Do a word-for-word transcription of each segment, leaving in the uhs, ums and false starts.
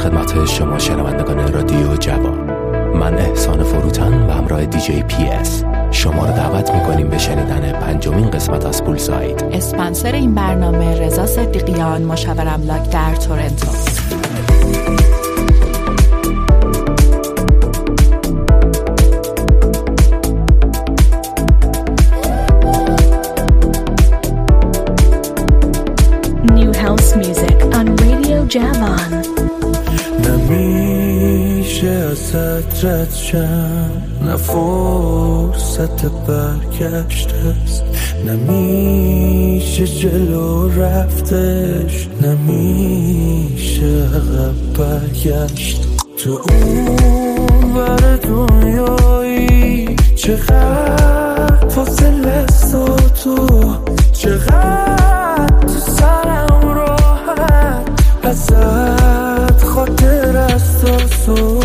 خدمت شما شنوندگان رادیو جوان. من احسان فروتن و همراه دیجی پی اس شما رو دعوت میکنیم به شنیدن پنجمین قسمت از پولساید. اسپانسر این برنامه رضا صدیقیان، مشاور املاک در تورنتو. New house music on Radio Javan. نمیشه ازت رد شم، نه فرصت برگشت است، نمیشه جلو رفتش، نمیشه عقب برگشت. تو اون ور دنیایی چقدر فاصله است و تو چقدر تو سرم راحت ازت خاطر است و سو.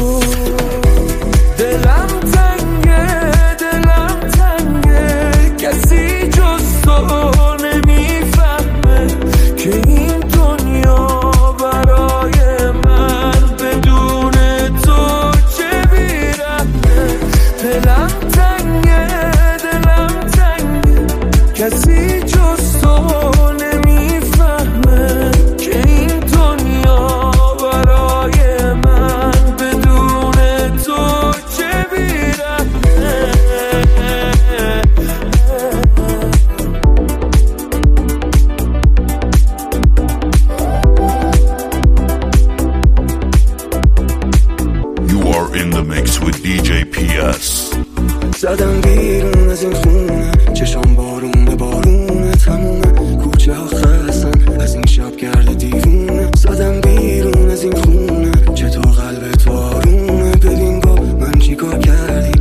دلم تنگه دلم تنگه کسی جز تو نمیفهمه که این دنیا برای من بدون تو چه بیرمه. دلم تنگه دلم تنگه کسی جز تو نمیفهمه که این دنیا برای من بدون تو چه بیرمه. You are in the mix with دی جی پی اس. زدم بیرون از این خونه، چشام بارونه بارونه تمومه، کوچه ها خستن از این شب گرد دیوونه. زدم بیرون از این خونه، چطور قلبت بارونه، ببین با من چیکار کردی.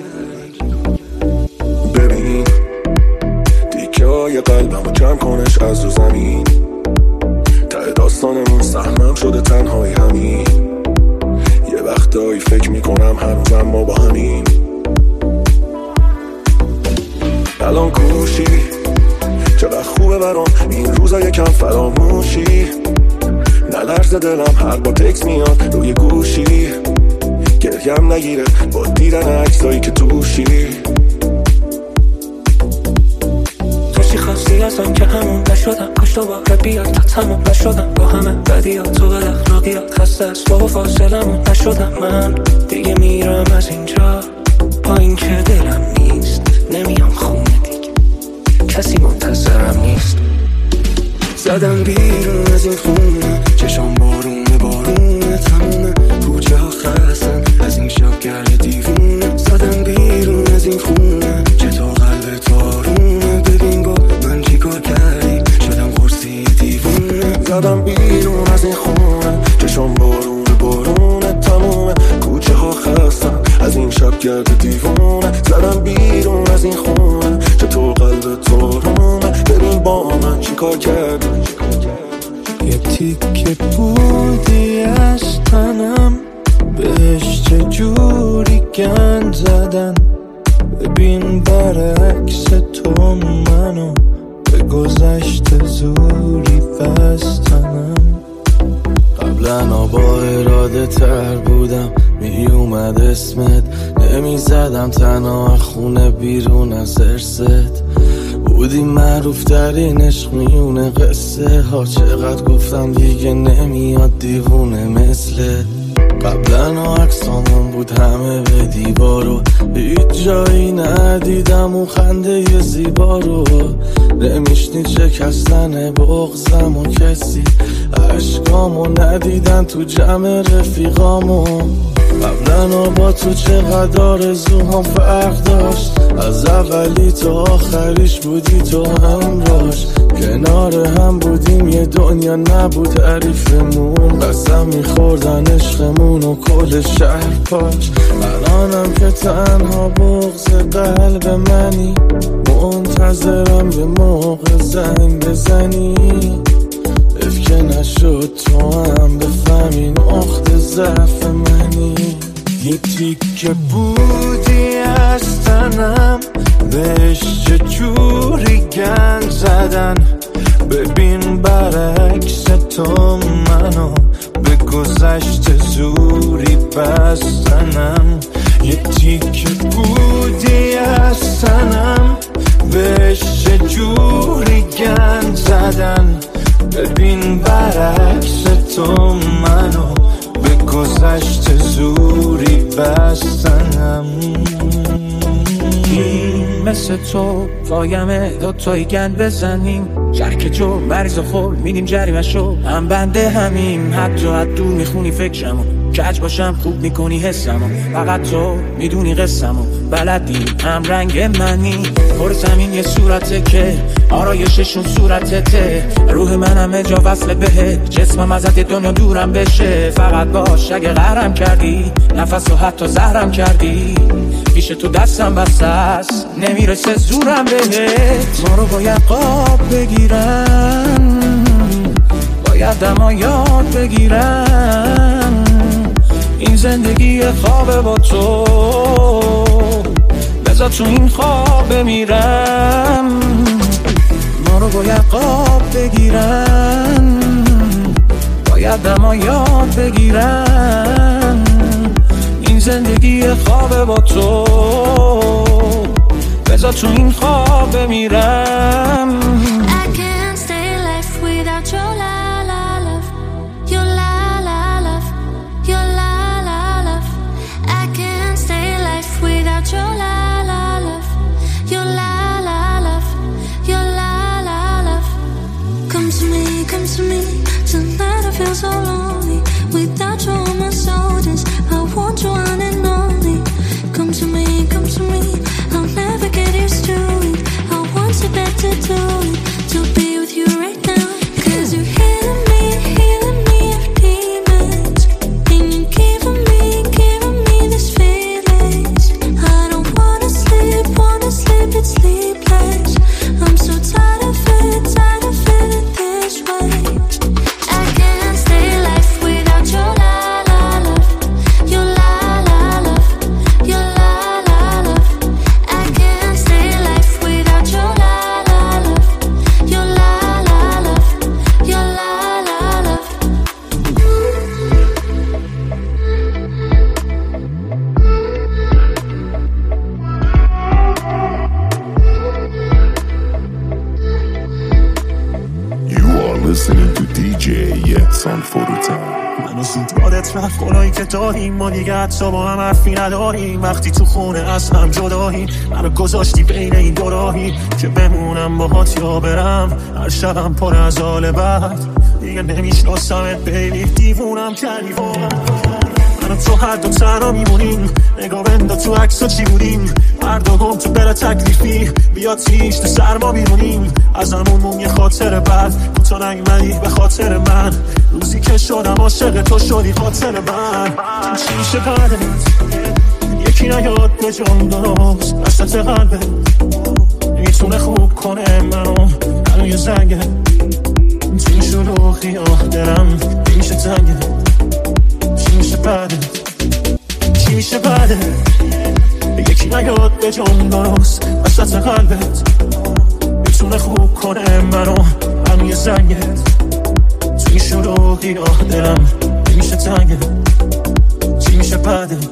ببین دیگه های قلبمو جمع کنش از رو زمین، ته داستانمون سهمم شده تنهایی همین. یه وقتایی فکر میکنم هنوزم ما با همین. الان کوشی چقدر خوبه برام این روزا یکم فراموشی. نلرز دلم هر با تکس میاد روی گوشی، گریم نگیره با دیدن عکسایی که توشی. توشی خواستی ازم که همون نشدم، کاش دوباره بیاد تا تموم نشدم با همه بدیات تو بد اخلاقیات. خسته از با فاصلمون نشدم من دیگه، میرم از اینجا با این که دلم نیست، نمیام خونه دیگه کسی منتظرم نیست. زدم بیرون از این خونه، چشام بارونه بارونه تمومه، کوچه ها خستن از این شب گرد دیوونه. زدم بیرون از این خونه، چطور قلبت بارونه، ببین با من چیکار کردی، شدم قرصی دیوونه. زدم بیرون از این خونه، چشام بارونه بارونه تمومه، کوچه ها خستن از این شب گرد دیوونه. زدم بیرون از این خونه، چطور قلبت بارونه، ببین با من چیکار کردی. یه تیکه بودی از تنم، بهش چجوری گند زدن، ببین برعکس تو منو به گذشت زوری بستنم. قبلا با اراده تر بودم، می اومد اسمت نمی زدم تنها خونه بیرون از ارست. بودی معروف ترین عشق میونه قصه ها، چقدر گفتم دیگه نمیاد دیوونه مثلت. قبلا عکسامون بود همه به دیوارو، هیچ جایی ندیدم اون خنده ی زیبا رو. نمیشنید شکستن بغضم و کسی عشقامو ندیدن تو جمع رفیقامو. قبلا با تو چقدر آرزوهام فرق داشت، از اولی تا آخریش بودی تو همراش. کنار هم بودیم یه دنیا نبود تعریفمون، قسم میخوردن عشقمون و کل شهر پاش. الانم که تنها بغض قلب منی، منتظرم یه موقع زنگ بزنی. اف که نشد تو هم بفهمی نقطه ضعف منی. یه تیکه بودی از تنم، بهش چجوری گند زدن، ببین برعکس تو من منو به گذشته زوری بستنم، یه تیکه بودی از تنم، بهش چجوری گند زدن. ببین برعکس تو منو به گذشته زوری بستنم. این مثل تو پایمه دوتایی گند بزنیم، شرک جو مریض و خور میدیم جریمه شو، هم بنده همیم، حتی حد دور میخونی فکرمو، کج باشم خوب میکنی حسمو، فقط تو میدونی قصمو، بلدی هم رنگ منی، پر زمین یه صورته که آرایششون صورتته، روح من همه جا وصله بهت، جسمم ازت دنیا دورم بشه، فقط باش اگه غرم کردی، نفس و حتی زهرم کردی، پیش تو دستم بسته است نمیرسه زورم بهت. ما رو باید قاب بگیرن، باید دما یاد بگیرن، این زندگی خوابه با تو، بذار تو این خواب بمیرم. ما رو باید قاب بگیرن، باید دما یاد بگیرن، این زندگی خوابه با تو، بذار تو این خواب بمیرم. Feel so lonely without you on my shoulders. I want you on and only. Come to me, come to me. I'll never get used to it. I want you back to do it, to be with you right now. Cause you're healing me, healing me of demons, and you're giving me, giving me these feelings. I don't wanna sleep, wanna sleep, it's sleepless. I'm so tired of it, tired of feeling this way. Listening to دی جی یحسان فروتن. منو زود یادت رفت گناهی که داریم، ما دیگه حتی با هم حرفی نداریم، وقتی تو خونه از هم جداییم، منو گذاشتی بین این دو راهی که بمونم باهات یا برم، هر شبم پر از حال بد، دیگه نمیشناسمت بیبی، دیوونم کردی واقعا. من تو هر دو تنها میمونیم، نگاه بندا تو عکسا چی بودیم، هر دو هم تو بلا تکلیفی، بیا تیش تو سرما بیرونیم، از همون مون یه خاطر بد، کوتا نیومدی به خاطر من، روزی که شدم عاشق تو شدی خاطر من. چیشه بعدت یکی نیاد به جان درست، وسط قلبت میتونه خوب کنه منو، هنو یه زنگه توی شلوغی آه دلم میشه تنگه. چی میشه بعدت، چی میشه بعدت یکی نیاد به جان درست، وسط قلبت میتونه خوب کنه منو، هنو یه زنگه توی شلوغی آه دلم میشه تنگه. چی میشه بعدت.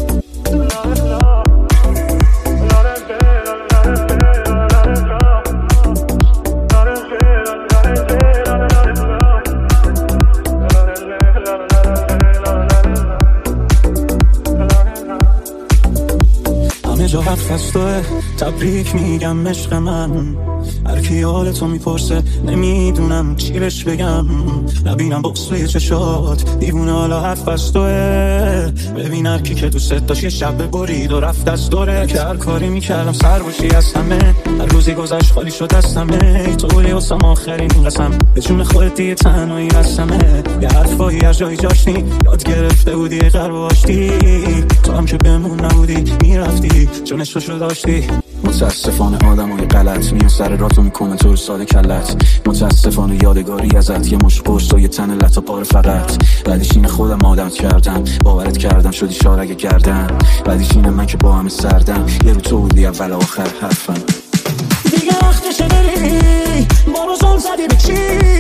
جا حرف از توه، تبریک میگم عشق من، هر کی حالتو میپرسه نمیدونم چی بهش بگم، نبینم بغض چشات دیوونه، حالا حرف از توه، ببین هر کی که دوست داشت یه شب برید و رفت از دوره، که هر کاری میکردم سر باشی از همه، هر روزی گذشت خالی شد دستمه، طوری واسم آخرین این قسم، به جون خودت دیگه تنهایی هستمه، یه حرفایی از جایی جاشتی، یاد گرفته بودی قلب واشتی، تو هم که بمون نبودی میرفتی چون عشقشو داشتی. متاسفانه آدم های غلط میان سر راتو میکنه تو رو ساده کلت، متاسفانه یادگاری ازت یه مش پشت و یه تن لطا پاره فقط، بعدش اینه خودم عادت کردم، باورت کردم شدی شارگ گردن، بعدش اینه من که با همه سردم، یه رو تو بودی اول آخر حرفم. دیگه وقتشه بری، ما رو زل زدی به چی،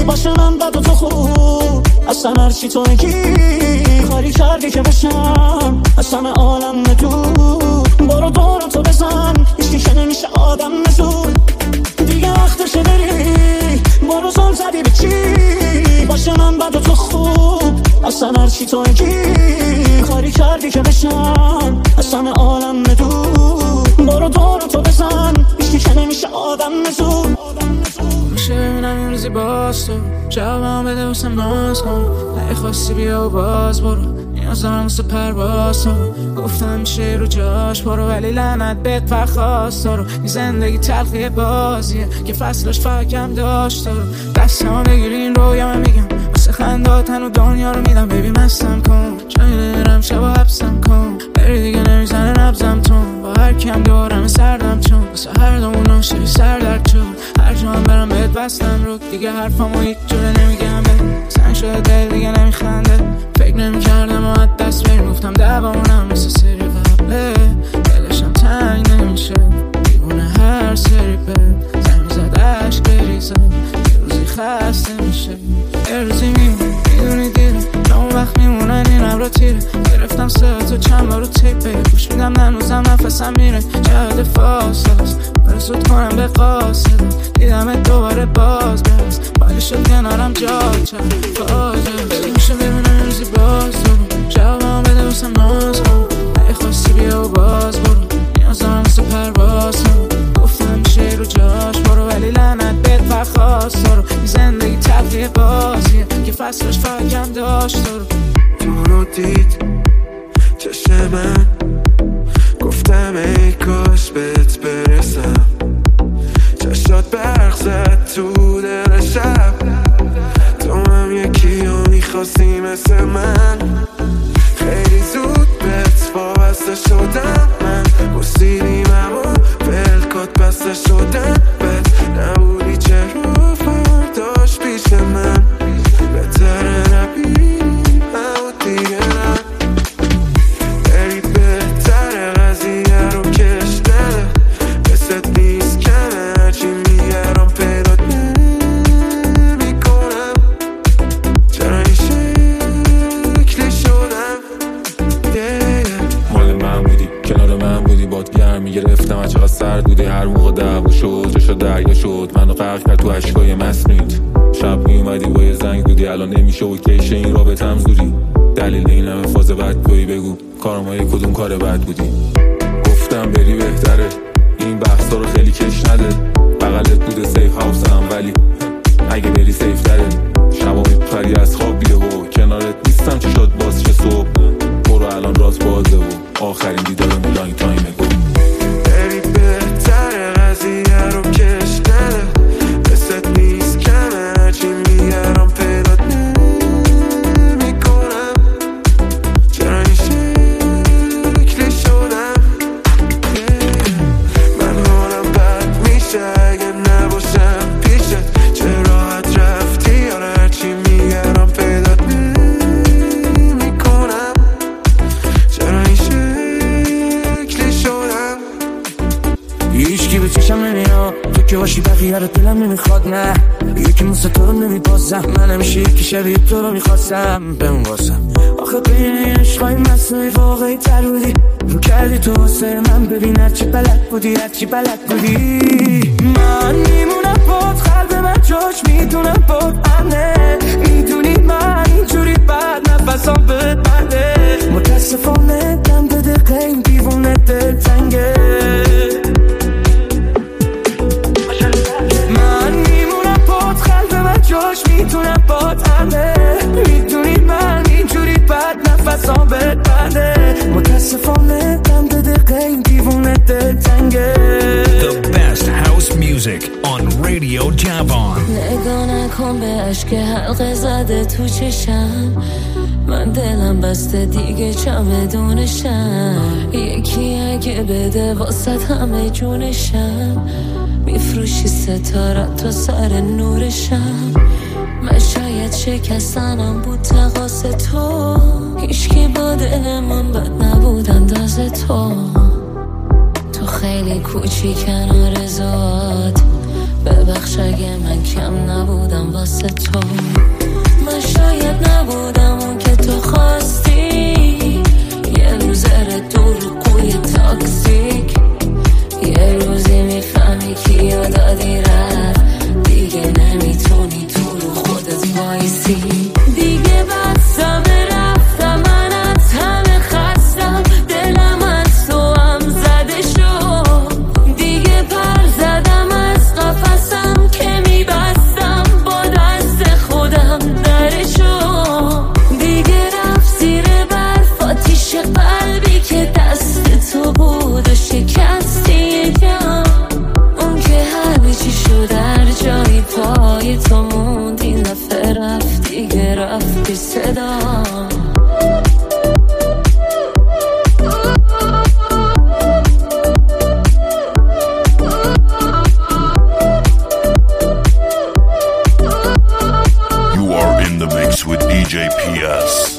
باشه من بد و تو خوب اصلا هرچی تو میگی کاری کردی که باشم اصلا عالم ندور برو دورم تو بزن هیچی که نمیشه آدم نزور دیگه وقتشه بری برو زل زدی به چی باشه من بد و تو خوب اصلا هرچی تو میگی کاری کردی که باشم اصلا عالم ندور برو دورم تو بزن هیچی که نمیشه آدم نزور میشه ببینم این روزی باز تو جوابم بده واسم ناز کن اگه خواستی بیا و باز برو نیاز دارم واسه پرواز تو گفتم میشه رو جاش برو ولی لعنت بهت پرخواست تو رو این زندگی تلخی بازیه که فصلش فکم داشت تو رو دستم بگیری این رویا من میگم واسه خنداتن و دنیا رو میدم ببی مستم کن جایی نمیرم شبا حبسم کن بری دیگه نمیزنه نبزم تون با هر کم دارم سردم چون واسه هر دومونم شبی سردرد چون هر جا هم برم بهت بستم رو دیگه حرفامو هیچ جوره نمیگم به سنگ شده دل دیگه نمیخنده فکر نمیکردم و از دست بریم گفتم دوامونم مثل سری قبله دلشم تنگ نمیشه دیوونه هر سری بد زنگ زد عشق بریزه یه روزی خسته میشه یه روزی میمونه میدونی دیره اون وقت میمونن این عبرا تیره گرفتم سه تو چند بارو تیپه گوش میدم ننوزم نفسم میره جهد فاصله است برسود کنم به قاصده دیدم دوباره باز برس بالی شد کنارم جا چند فاجه میشه ببینم روزی باز برو جوابم بده واسم ناز کن اگه خواستی بیا و باز برو نیاز دارم واسه پرواز کن گفتم میشه رو جاش برو ولی لعنت بهت پرخواست تو رو این زندگی تلخی بازیه که فصلش فکم داشت تو رو تو رو دید چشم من گفتم ای کاش بهت برسم چشات برق زد تو دل شب تو هم یکی رو میخواستی مثل من خیلی زود بهت وابسته شدم من گسیدیم اما بلکات بسته شدم بهت نبودی چرا فرداش پیش من بهتره نبینیم اما دیگه نه بری بهتره قضیه رو کش نده مثلت نیست کمه هرچی میگرم پیدات نمیکنم چرا این شکلی شدم مال من بودی کنار من بودی باد گرم میگرفتم از چقدر سرد بودی هر موقع دعوا شد جاشا دریا شد منو غرق کرد تو عشقای مصنوعیت شب میومدی با یه زنگ بودی الان نمیشه و کیشه این رابطم زوری دلیل این همه فاز بد تویی بگو کارم های کدوم کار بد بودی گفتم بری بهتره این بحثا رو خیلی کش نده بغلت بوده سیف هاوس هم ولی اگه بری سیف تره شبا میپری از خواب بیه و کنارت نیستم چه شد باز چه صبح برو الان راست بازه و آخرین دیدارم لانگ تایمه گو بری بهتره قضیه رو کش نده مثلت نیست کمه هرچی میگرم پیدات نمیکنم چرا این شکلی شدم من حالم بد میشه اگه نباشم پیشت چه راحت رفتی آره هرچی میگرم پیدات نمیکنم چرا این شکلی شدم هیچکی به چشم نمیاد تو که باشی بقیه رو دلم نمیخواد نه یکی موسه تو رو نمیبازم من همیشه یکی شبیه تو رو میخواستم بمون بازم آخه بین عشقای مصنوعی واقعی تر بودی رو کردی تو واسه من ببین هرچی بلد بودی هرچی بلد بودی من میمونم باد قلب من جاش میدونم باد امنه میدونی من اینجوری بد نفسم بهت بنده متاسفانه دم به دقیقه این دیوونه دل تنگه من میمونم باد قلب من جاش میدونم باد امنه میدونی من اینجوری بد نفسم بهت بنده متاسفانه دم به دقیقه این دیوونه دل تنگه. The best house music on Radio Javon. نگاه نکن به عشق حلقه زده تو چشم من دلم بسته دیگه چمدونشم یکی اگه بده واسه همه جونشم میفروشی ستاره تا سر نورشم من شاید شکستنم بود تقاس تو هیچکی با دلمون بد نبود انداز تو تو خیلی کوچی کنار زاد ببخش اگه من کم نبودم واسه تو. من شاید نبودم اون که تو خواستی، یه لوزر دور قوی تاکسیک. یه روزی میفهمی کیو دادی رفت، دیگه نمیتونی تو رو خودت وایسی. دیگه بستم رفتم، من از همه خستم، دلم از تو هم زده شد. دیگه پر زدم از قفسم که میبستم، با دست خودم درشو. دیگه رفت زیر برف آتیش قلبی که دست تو بود و شکستی یکم. اون که همه چی شد در جایی پای تو موند، این دفعه رفت دیگه رفت بی صدا. You are in the mix with دی جی پی اس.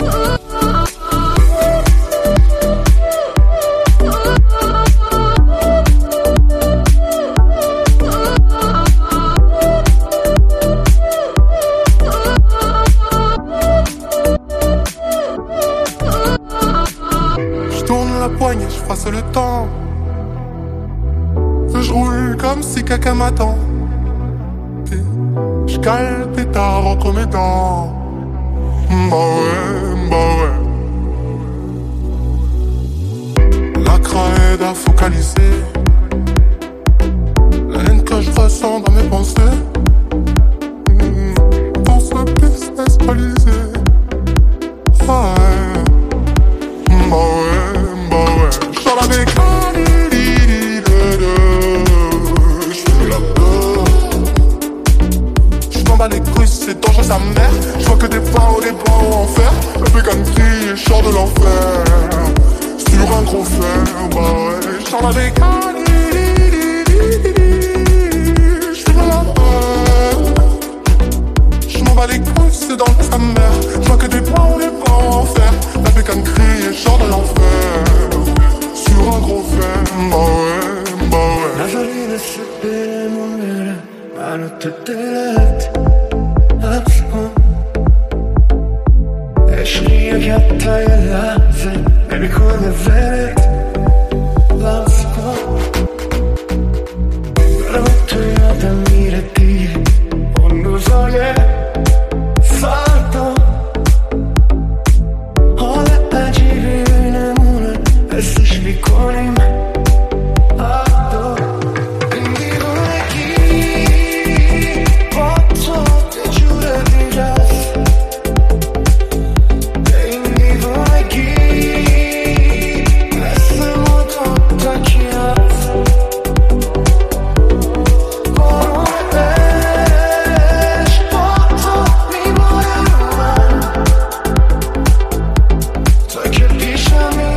Je passe le temps, je roule comme si quelqu'un m'attend. Je cale le pétard entre mes dents. Bah ouais, bah ouais. La craie aide à focaliser la haine que je ressens dans mes pensées. Dans ce business balisé. Ah ouais, bah ouais. J'sors la bécane, j'fais la peur. J'm'en bats les couilles, c'est dangereux sa mère. J'vois que des pains ou des pains au enfer. Le bécane crie, j'sors de l'enfer. Sur un gros fer, bah ouais. J'sors la bécane, j'fais la peur. J'm'en bats les couilles, c'est dangereux sa mère. J'vois que des pains ou des pains au enfer. Le bécane crie, j'sors de l'enfer. Sur un gros fer, bah ouais, bah ouais. نذاری مثل دلمون بره منو تو دلت حبس کن. عشقیه که تا یه لحظه نمیکنه ولت لمس کن. برم تو یادم میره دیگه اون روزای فردا. حال عجیبی بینمونه حسش میکنیم حتی این دیوونگی با تو یه جور دیگه است. این دیوونگی مثل ما تو تکی هست. بارون عشق با تو میباره من تا که پیشمی.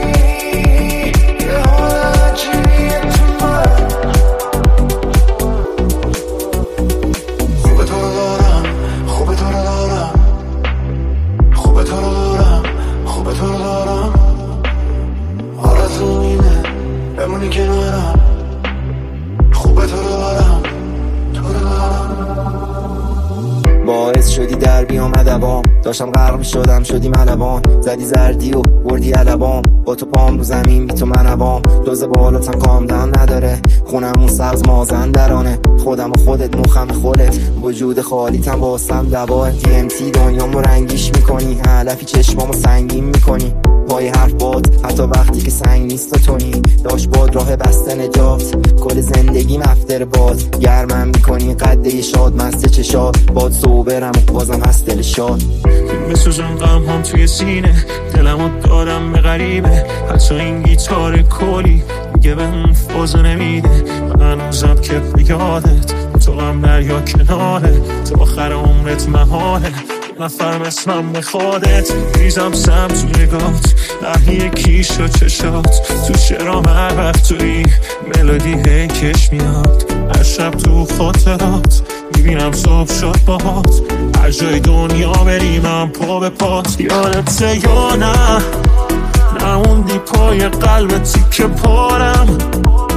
باعث شدی در بیام ادبام، داشتم غرق میشدم شدی ملبان. زدی زردی و بردی علبام، با تو پام رو زمین بی تو منبام. دوز بالاتم کامدن نداره، خونمون سبز مازندرانه. خودم و خودت مخم خودت، وجود خالیتم باستم دواه. دی ام تی دنیامو رنگیش میکنی، علفی چشمامو سنگین میکنی. پای حرف باد حتی وقتی که سنگ نیست و تونی. داشت باد راه بسته نجات، کل زندگی مفتر باز. گرمم میکنی قده شاد مست چشات، باد صوبرم و بازم هست دل شاد. میسوزن غم هم توی سینه، دلمو دارم به غریبه. حتی این گیتار کلی میگه به اون فازو نمیده. من هنوزم که به یادت تو غم دریا کناره. تو آخر عمرت محاله نفرم اسمم بخوادت. ریزم سم تو نگات، لحنی کیش و چشات. تو چرا هر وقت توی ملودی هی کش میاد. هر شب تو خاطرات میبینم صبح شد باهات. هر جای دنیا بری من پا به پات. یادته یا نه نموندی پای قلب تیکه پارم.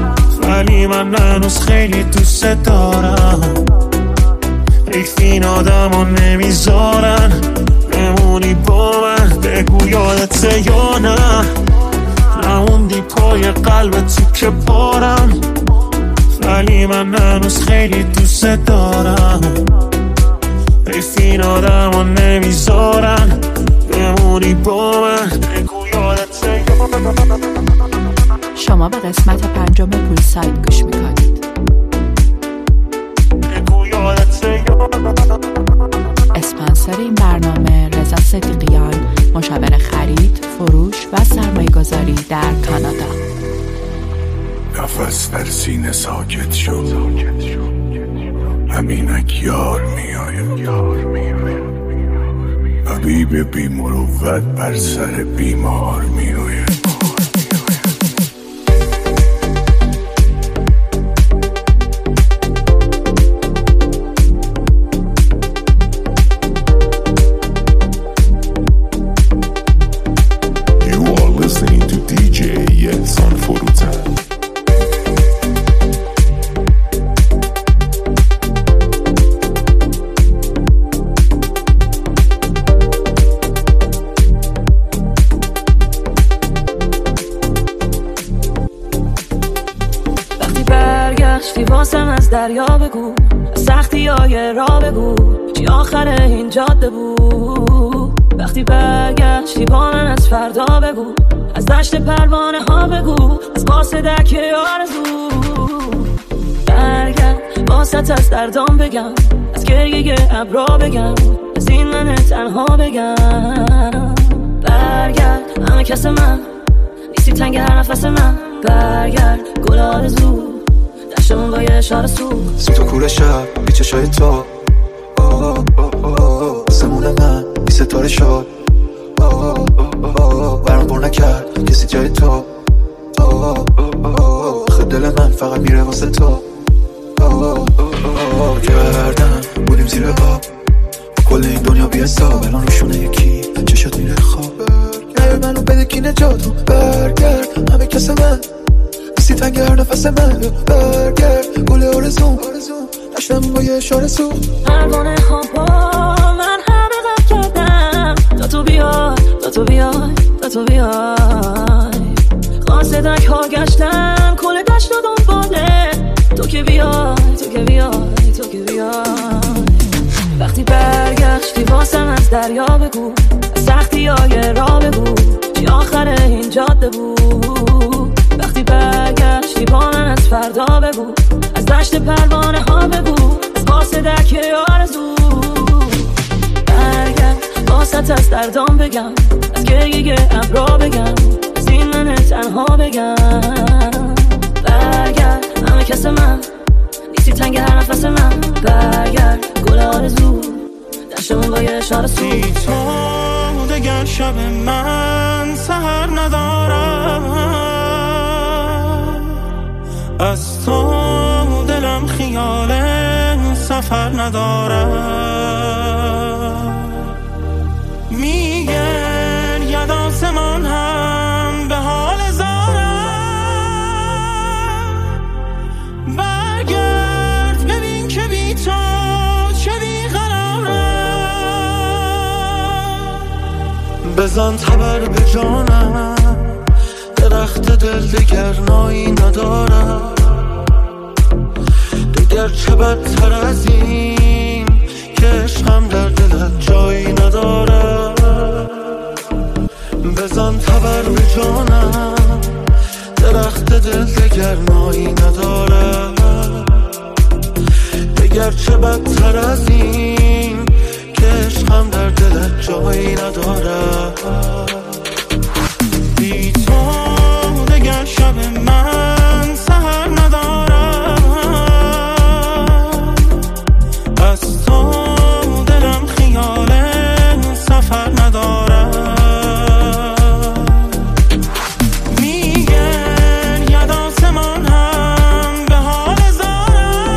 ولی من هنوز خیلی دوست دارم. این آدمو نمیذارن بمونی با من، بگو یادته یا نه، نموندی پای قلب تیکه بارم، ولی من هنوز خیلی دوست دارم. این آدمو نمیذارن بمونی با من، بگو یادته یا نه. شما به قسمت پنجم پول ساید گوش میکنید. اسپانسر این برنامه رضا صدیقیان، مشاور خرید، فروش و سرمایه گذاری در کانادا. نفس در سینه ساکت شد، همینک یار میآید، طبیب بی مروت بر سر بیمار میآید. واسم از دریا بگو، از سختی های راه بگو، چی آخر این جاده بود. وقتی برگشتی با من از فردا بگو، از دشت پروانه ها بگو، از واسه دکه آرزو. برگرد واسط از دردام بگم، از گریه ابرا بگم، از این من تنها بگم. برگرد همه کس من، نیستی تنگ هر نفس من. برگرد گل آرزو، دشتمون با یه اشاره سو، سی تو کوره شب بی چشای تو، سمون من بی ستاره شد، برام پر نکرد کسی جای تو. خود دل من فقط میره واسه تو. گردم بودیم زیر آب، کل این دنیا بی حساب، الان روشونه یکی چشات میره خواب. برگرد منو بده کی نجاتو، برگرد همه کس من، سی تنگر نفس من. برگرد گل آرزوم، داشتم با یه اشاره سو. پروانه خوابا من همه غم کردم، تا تو بیای تا تو بیای تا تو بیای. قاصدک ها گشتم کل دشت و دنباله، تو که بیای تو که بیای تو که بیای. وقتی برگشتی واسم از دریا بگو، از سختی های راه بگو، چی آخر این جاده بود. وقتی برگشتی با من از فردا بگو، از دشت پروانه ها بگو، از واسه دکه آرزو. برگرد واسط از دردام بگم، از گریه ابرا بگم، از این من تنها بگم. برگرد همه کس من، نیستی تنگ هر نفس من. برگرد گل آرزو، دشتمون با یه اشاره سو. بی تو دگر شب من سهر ندارم، از تو دلم خیال سفر ندارم. میگرید آسمان هم به حال زارم، برگرد ببین که بی تو چه بیقرارم. بزن تبر به جانم، درخت دل دگر نایی ندارم. دگر چه بدتر از این که عشقم در دلت جایی ندارم. بزن تبر به جانم، درخت دل دگر نایی ندارم. دگر چه بدتر از این که عشقم در دلت جایی ندارم. بی تو دگر شب من سهر ندارم، از تو دلم خیال سفر ندارم. میگرید آسمان هم به حال زارم،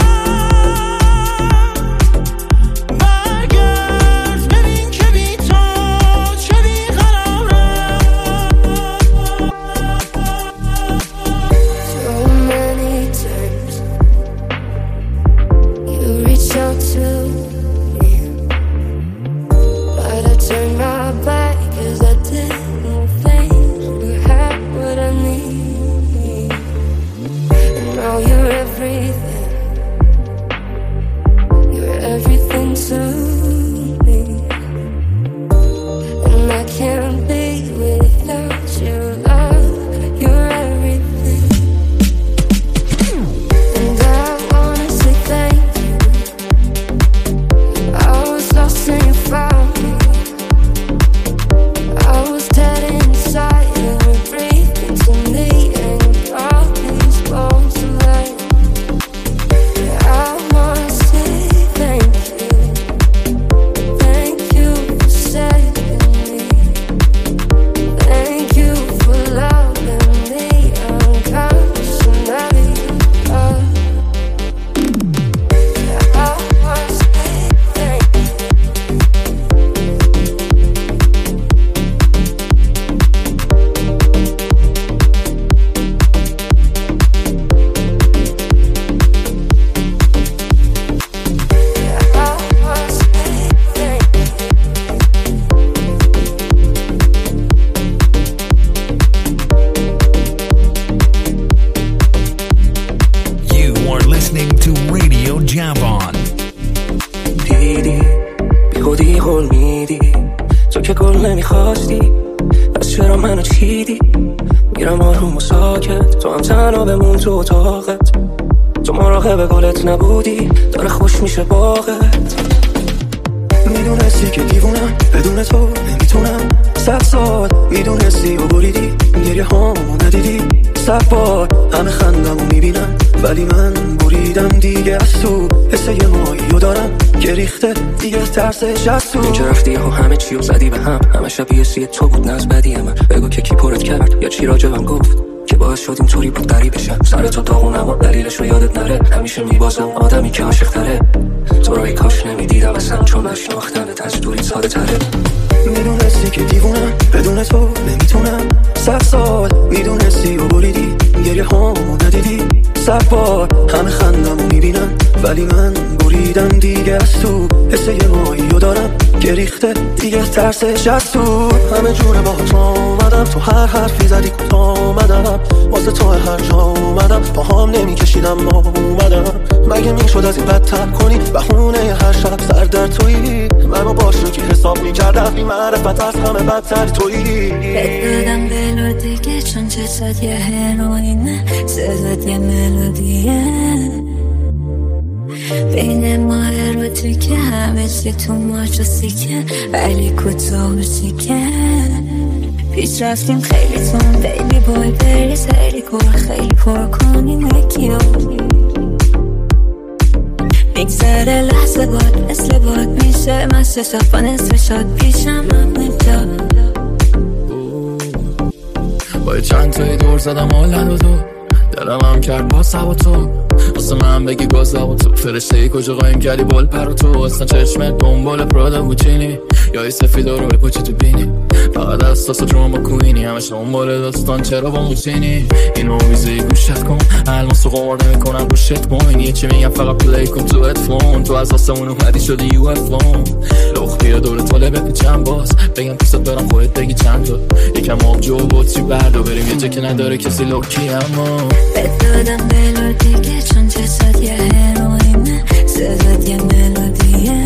برگرد ببین که بی تو چه تو که گل نمیخواستی، پس چرا منو چیدی؟ میرم آروم و ساکت، تو هم تنها بمون تو اتاقت. تو مراقب گلت نبودی، داره خوش میشه باغت. میدونستی که دیوونم، بدون تو نمیتونم. صد سال میدونستی و بریدی، گریه هامو ندیدی. صد بار همه خندمو میبینن، ولی من بریدم دیگه از تو. حس یه ماهیو دارم که ریخته دیگه، ترسش از تو. این که رفتی ها همه چیو زدی به هم، همه شبیه سی تو بود نه از بدی من. بگو که کی پرت کرد یا چی راجبم گفت که باعث شد اینطوری بود غریب بشم. سر تو داغونم و دلیلشو یادت نره، همیشه میبازم آدمی که عاشق تره. تو رو ای کاش نمیدیدم اصلا، چون نشناختنت از دوری ساده تره. میدونستی که دیوونم، بدون تو نمیتونم. صد سال میدونستی و بریدی، گریه هامو ندیدی. صد بار همه خندمو میبینن، ولی من بریدم دیگه از تو. حس یه ماهیو دارم که ریخته دیگه، ترسش از تو. همه جوره با تو آمدم، تو هر حرفی زدی کتا آمدم. واسه تو هر جا اومدم، با هم نمیکشیدم ما اومدم. مگه میشد از این بدتر کنی بهونه هر شب سر در تویی؟ منو باش رو که حساب میکردم، بی معرفت از همه بدتر تویی. بدادم دلو دیگه، چون چشت یه هروینه، صدت یه ملودیه. بین ما اروتیکه، همه چی تو ماچو سیکه، ولی کوتاه و شیکه. پیش رفتیم خیلی تون، بیبی بای بریز خیلی کور، خیلی پر کنیم یکیو. میگذره لحظه باد مثل باد میشه، من ششاف با نصف شاد پیشم هم اینجا. با چند تایی دور زدم آلن و دو، دلم هم کرد با سوا تو. واسه من بگی گازه و تو، فرشته ای کجا قایم کردی بال پر و تو. اصلا چشمت دنبال پرادا بوچینی، یا ای سفید رو بپوچی تو بینی. فقط اساس دراما کوینی، همش دنبال داستان چرا با موچینی. اینو میزی گوشت کن، الماس رو قمار نمی کنم گوشت کن. یه چی میگم فقط پلی کن تو هدفون، تو از آسمون اومدی شدی یو اف لون. لخ بیا دور طاله بپیچم باز، بگم دوست برم خودت بگی چند تا. یکم آبجو و بطری بردو بریم یه جا که نداره کسی لوکی. اما بدادم دلو دیگه، چون چشت یه هروینه، صدت یه ملودیه.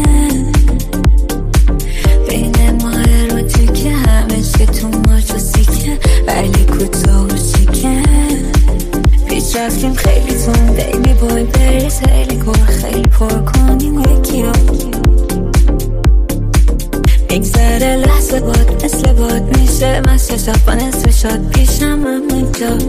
بین ما اروتیکه، همه چی تو ماچو سیکه، ولی کوتاه و شیکه. پیش رفتیم خیلی تون، بیبی بای بریز خیلی کور، خیلی پر کنیم یکیو. میگذره لحظه باد مثل باد میشه، من ششاف با نصف شاد پیشم هم اینجا.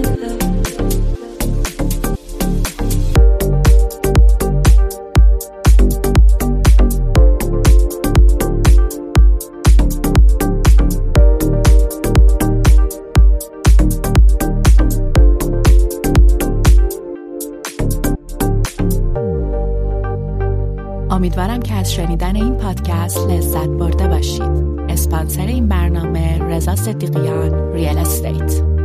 امیدوارم که از شنیدن این پادکست لذت برده باشید. اسپانسر این برنامه رضا صدیقیان ریال استیت.